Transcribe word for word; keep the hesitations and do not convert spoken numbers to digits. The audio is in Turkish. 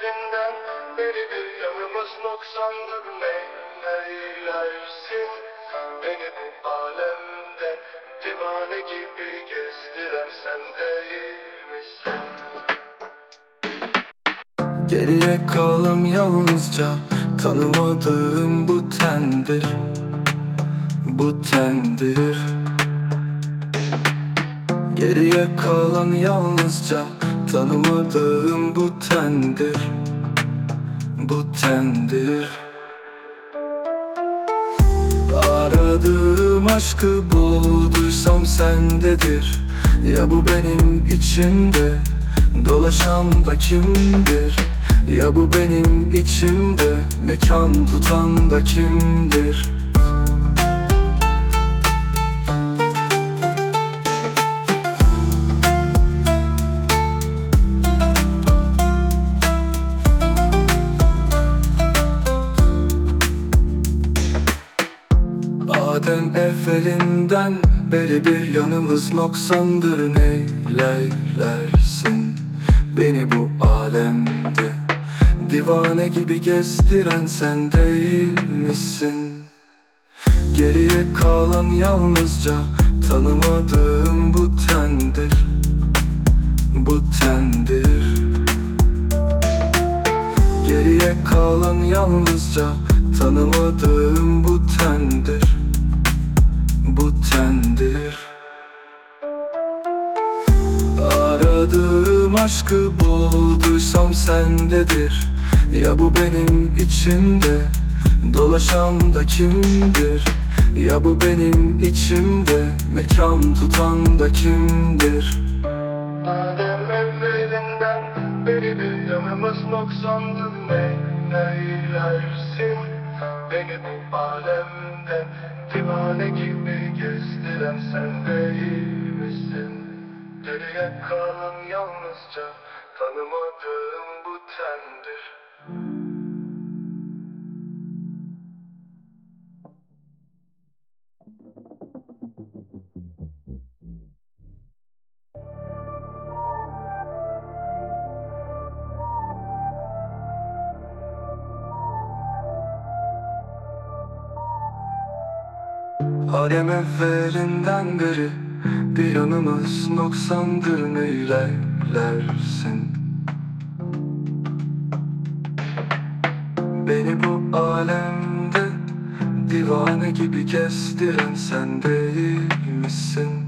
evvelinden beri bir yanımız noksandır. Neylersin beni bu alemde divane gibi gezdiren sen değil misin? Geriye kalan yalnızca tanımadığım bu tendir, bu tendir. Geriye kalan yalnızca tanımadığım bu tendir, bu tendir. Aradığım aşkı bulduysam sendedir. Ya bu benim içimde dolaşan da kimdir? Ya bu benim içimde mekan tutan da kimdir? Adem evvelinden beri bir yanımız noksandır. Neylersin beni bu alemde divane gibi gezdiren sen değil misin? Geriye kalan yalnızca tanımadığım bu tendir, bu tendir. Geriye kalan yalnızca tanımadığım bu tendir, bu tendir. Aradığım aşkı bulduysam sendedir. Ya bu benim içimde dolaşan da kimdir? Ya bu benim içimde mekan tutan da kimdir? Adem evvelinden beri bir yanımız noksandır. Neylersin beni bu alemde divane gibi gezdiren sen değil misin? Geriye kalan yalnızca tanımadığım bu tendir. Adem evvelinden beri bir yanımız noksandır. Neylersin beni bu alemde divane gibi gezdiren sen değil misin?